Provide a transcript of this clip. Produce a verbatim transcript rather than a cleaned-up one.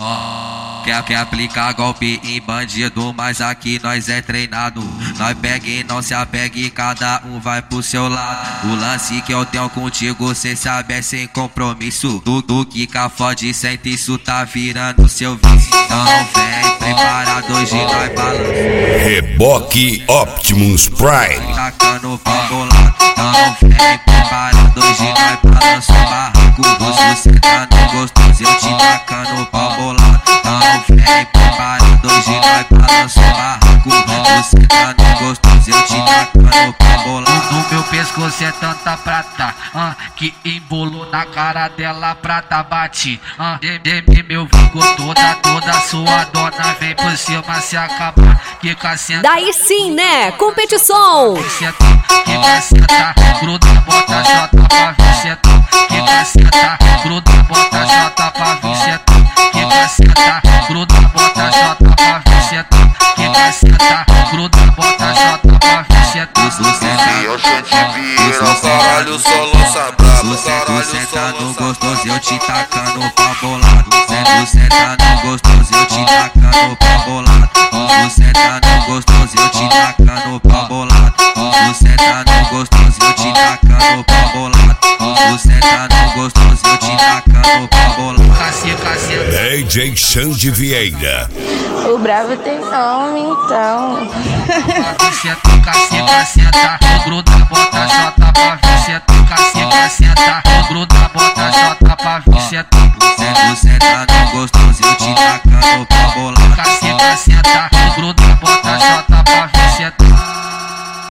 Quer, quer aplicar golpe em bandido, mas aqui nós é treinado. Nós pega e não se apega e cada um vai pro seu lado. O lance que eu tenho contigo, cê sabe, é sem compromisso. Tu, tu quica fode, sente isso, tá virando seu vício. Então vem, preparado, hoje nós balança. Reboque Optimus Prime. Tacando pau bolado. Então vem, preparado, hoje nós balança o barraco. Você sentando gostoso, eu te tacando pau bolado. Então vem, preparado, hoje nós balança o barraco. Você sentando gostoso, eu te tacando pau bolado. No meu pescoço é tanta prata, ah, que embolou na cara dela, prata bate, ah, de, de, meu vigor toda, toda sua dona vem por cima se acabar, que caceta. Daí sim, né? Competição. Que caceta, gruda, bota jota pra viceta. Que caceta, gruda, bota jota pra viceta. Que caceta, gruda, bota jota pra viceta. Que caceta, gruda, bota jota pra viceta. Se eu chantiveiro, caralho, só lança brabo. Tu sentando gostoso, eu te tacando pau bolado. Tu sentando gostoso, eu te tacando pau bolado. Tu sentando gostoso, eu te tacando pau bolado. Tu sentando gostoso, eu te tacando pau bolado. Tu sentando gostoso, eu te tacando pau bolado. D J Xande Vieira. O bravo tem nome, então. Caceta, caceta, senta, gruda, bota jota pra viceta. Caceta, senta, gruda, bota jota pra viceta. Tu sentando gostoso, eu te tacando pau bolado. Caceta, senta, gruda, bota jota pra viceta.